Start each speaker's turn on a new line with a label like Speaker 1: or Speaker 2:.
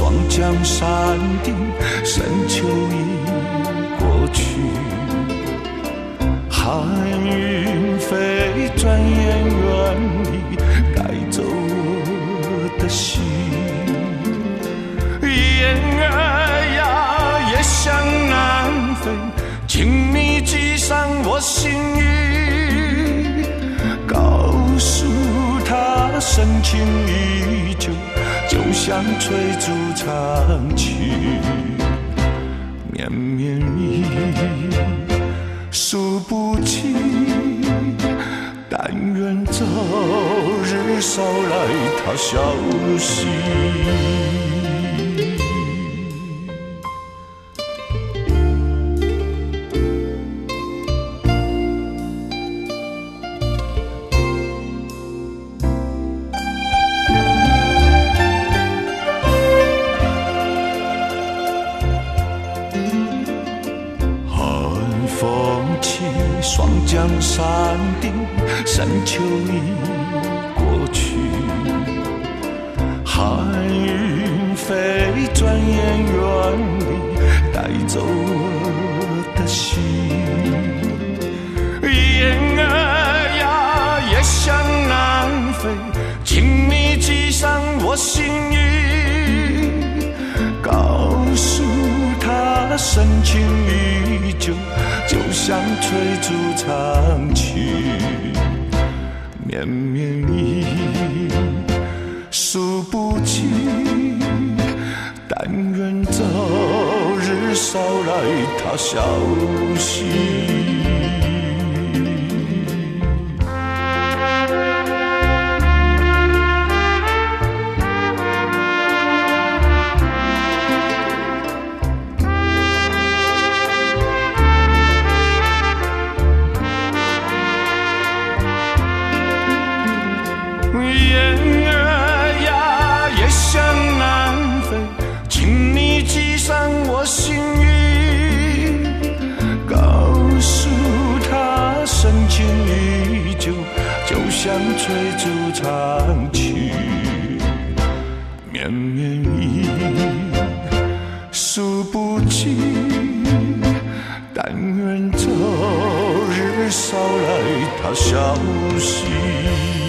Speaker 1: 霜降山顶，深秋已过去，寒云飞，转眼远离，带走我的心。雁儿呀，也向南飞，请你系上我心语，告诉他深情依旧，就像吹竹长曲。绵绵雨，数不尽，但愿早日捎来他消息。霜降山顶，深秋已过去，寒云飞，转眼远离，带走我的心。雁儿呀，也向南飞，请你系上我心语，告诉他深情依旧，就像吹竹长曲。绵绵雨，数不尽，但愿早日捎来他消息。心语，告诉他深情依旧，就像吹竹长曲。绵绵雨，数不尽，但愿早日捎来他消息。